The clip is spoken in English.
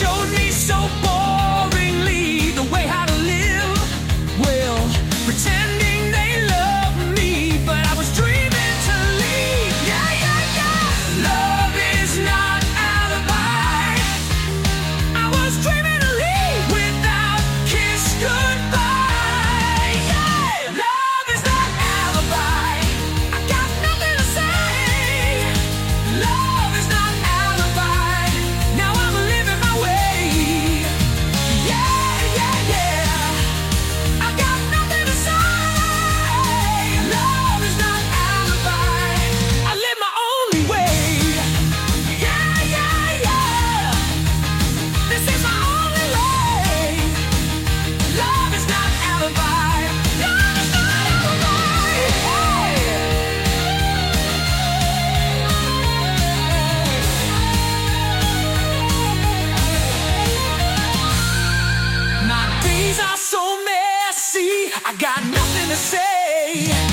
showed me so boringly the way how to live. Well, pretending they love me, but I was dreaming to leave. Yeah, yeah, yeah. Love is not alibi. I was dreaming to leave without kiss goodbye. Yeah. Love is not alibi. I got nothing to say. Love is not alibi. Now I'm living my way. Yeah, yeah, yeah. I got nothing to say. Love is not alibi. I live my only way. Yeah, yeah, yeah. This is my only way. Love is not alibi. Love is not alibi. My days are so messy. I got nothing to say.